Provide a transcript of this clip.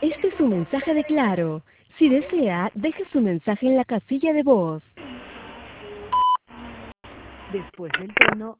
Este es un mensaje de Claro. Si desea, deje su mensaje en la casilla de voz. Después del tono,